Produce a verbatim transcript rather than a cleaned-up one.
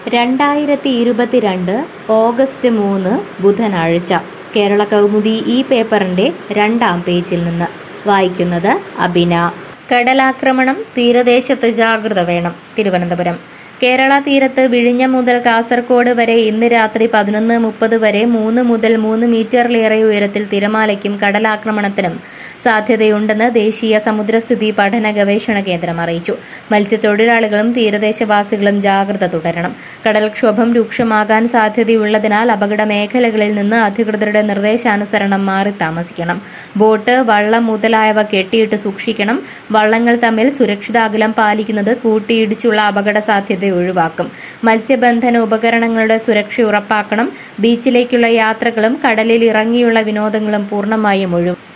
രണ്ടായിരത്തി ഇരുപത്തിരണ്ട് ഓഗസ്റ്റ് മൂന്ന് ബുധനാഴ്ച കേരള കൗമുദി ഈ പേപ്പറിന്റെ രണ്ടാം പേജിൽ നിന്ന് വായിക്കുന്നത് അബിന. കടലാക്രമണം, തീരദേശത്ത് ജാഗ്രത വേണം. തിരുവനന്തപുരം. കേരള തീരത്ത് വിഴിഞ്ഞം മുതൽ കാസർഗോഡ് വരെ ഇന്ന് രാത്രി പതിനൊന്ന് മുപ്പത് വരെ മൂന്ന് മുതൽ മൂന്ന് മീറ്ററിലേറെ ഉയരത്തിൽ തിരമാലയ്ക്കും കടലാക്രമണത്തിനും സാധ്യതയുണ്ടെന്ന് ദേശീയ സമുദ്രസ്ഥിതി പഠന ഗവേഷണ കേന്ദ്രം അറിയിച്ചു. മത്സ്യത്തൊഴിലാളികളും തീരദേശവാസികളും ജാഗ്രത തുടരണം. കടൽക്ഷോഭം രൂക്ഷമാകാൻ സാധ്യതയുള്ളതിനാൽ അപകട മേഖലകളിൽ നിന്ന് അധികൃതരുടെ നിർദ്ദേശാനുസരണം മാറി താമസിക്കണം. ബോട്ട്, വള്ളം മുതലായവ കെട്ടിയിട്ട് സൂക്ഷിക്കണം. വള്ളങ്ങൾ തമ്മിൽ സുരക്ഷിത അകലം പാലിക്കുന്നത് കൂട്ടിയിടിച്ചുള്ള അപകട സാധ്യത ഒഴിവാക്കും. മത്സ്യബന്ധന ഉപകരണങ്ങളുടെ സുരക്ഷ ഉറപ്പാക്കണം. ബീച്ചിലേക്കുള്ള യാത്രകളും കടലിൽ ഇറങ്ങിയുള്ള വിനോദങ്ങളും പൂർണ്ണമായും ഒഴിവാക്കും.